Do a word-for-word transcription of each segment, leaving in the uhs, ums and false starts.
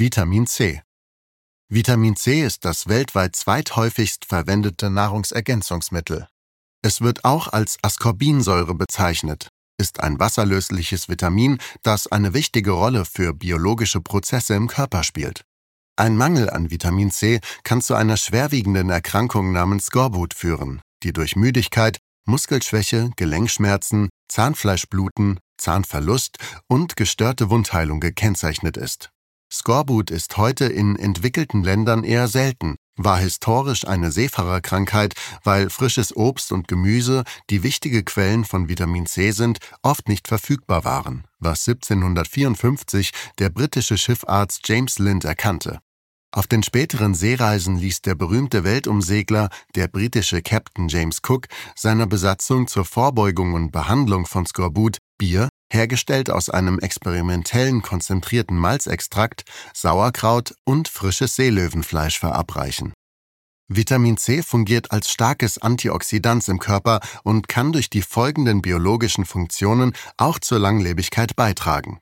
Vitamin C. Vitamin C ist das weltweit zweithäufigst verwendete Nahrungsergänzungsmittel. Es wird auch als Ascorbinsäure bezeichnet, ist ein wasserlösliches Vitamin, das eine wichtige Rolle für biologische Prozesse im Körper spielt. Ein Mangel an Vitamin C kann zu einer schwerwiegenden Erkrankung namens Skorbut führen, die durch Müdigkeit, Muskelschwäche, Gelenkschmerzen, Zahnfleischbluten, Zahnverlust und gestörte Wundheilung gekennzeichnet ist. Skorbut ist heute in entwickelten Ländern eher selten, war historisch eine Seefahrerkrankheit, weil frisches Obst und Gemüse, die wichtige Quellen von Vitamin C sind, oft nicht verfügbar waren, was siebzehnhundertvierundfünfzig der britische Schiffarzt James Lind erkannte. Auf den späteren Seereisen ließ der berühmte Weltumsegler, der britische Captain James Cook, seiner Besatzung zur Vorbeugung und Behandlung von Skorbut Bier, hergestellt aus einem experimentellen konzentrierten Malzextrakt, Sauerkraut und frisches Seelöwenfleisch verabreichen. Vitamin C fungiert als starkes Antioxidant im Körper und kann durch die folgenden biologischen Funktionen auch zur Langlebigkeit beitragen.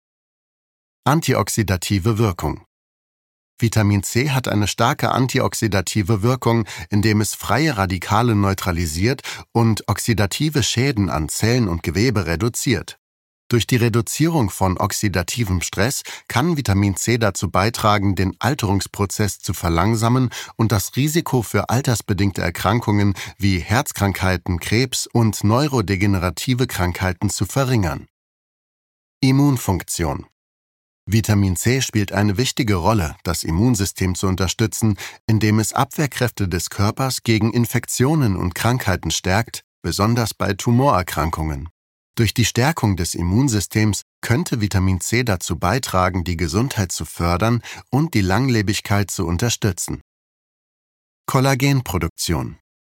Antioxidative Wirkung. Vitamin C hat eine starke antioxidative Wirkung, indem es freie Radikale neutralisiert und oxidative Schäden an Zellen und Gewebe reduziert. Durch die Reduzierung von oxidativem Stress kann Vitamin C dazu beitragen, den Alterungsprozess zu verlangsamen und das Risiko für altersbedingte Erkrankungen wie Herzkrankheiten, Krebs und neurodegenerative Krankheiten zu verringern. Immunfunktion. Vitamin C spielt eine wichtige Rolle, das Immunsystem zu unterstützen, indem es Abwehrkräfte des Körpers gegen Infektionen und Krankheiten stärkt, besonders bei Tumorerkrankungen. Durch die Stärkung des Immunsystems könnte Vitamin C dazu beitragen, die Gesundheit zu fördern und die Langlebigkeit zu unterstützen. Kollagenproduktion.